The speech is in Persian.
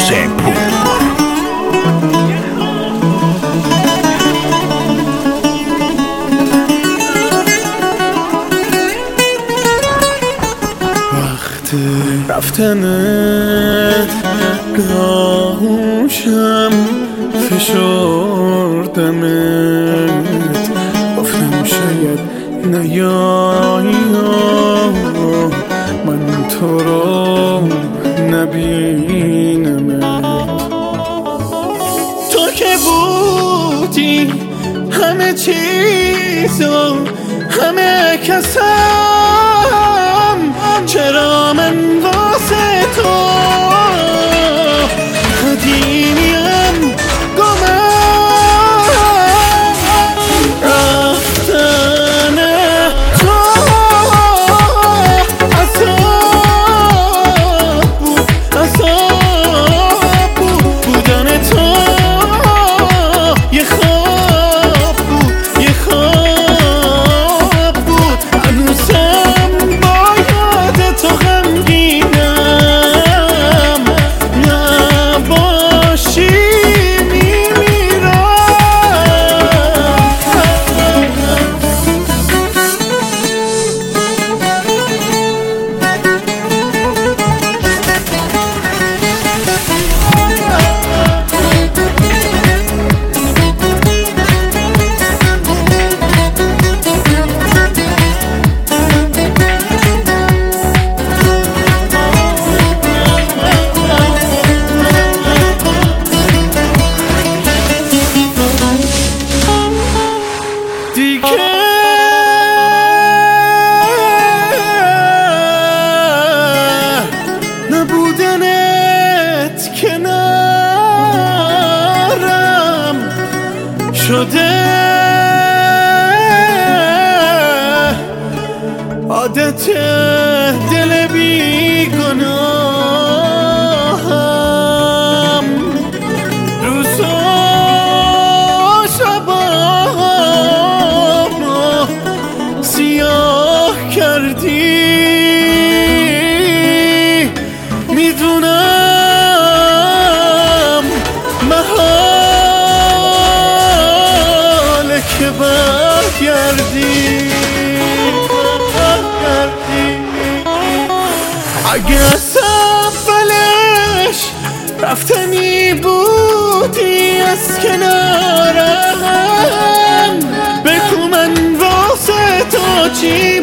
حسین پور. وقت رفتنت گاهوشم فشردمت، گفتم شاید نیایی من تو رو نبینمت. تو که بودی همه چیزو همه کسم، چرا من واسه تو قدیمیم گمم. رفتن تو عذاب بود، عذاب بود، بودن تو یه خواب بود، یه خواب بود. هنوزم با یاد تو غمگینم، نباشی میمیرم. نبودنت کنارم شده عادت دل بیگناهم. روزا شبامو سیاه کردی، میدونم محاله که برگردی. اگه از اولش رفتنی بودی از کنارم، بگو من واسه تو چی